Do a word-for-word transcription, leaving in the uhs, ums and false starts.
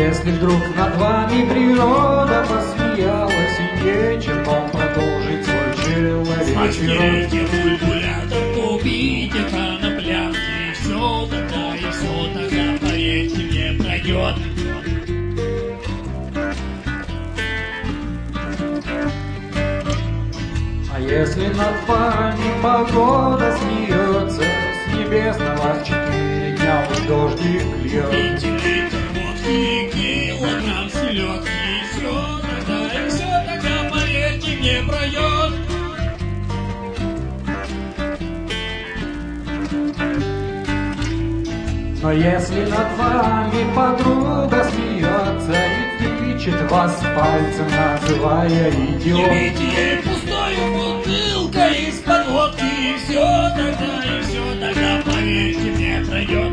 если вдруг над вами природа посмеялась, и нечем вам продолжить свой человечий род. Смастерите калькулятор, купите коноплянки, и все тогда, и все тогда, поверьте мне, пройдет. А если над вами погода смеется, с небес на вас четыре дня уж дождик льет. Пейте литр водки, килограмм селедки, и все тогда, и все тогда, поверьте мне, пройдет. Но если над вами подруга смеется и тычет вас пальцем, называя идиот, Берите ей пустую бутылку из-под водки, и все тогда, и все тогда, поверьте мне, пройдет.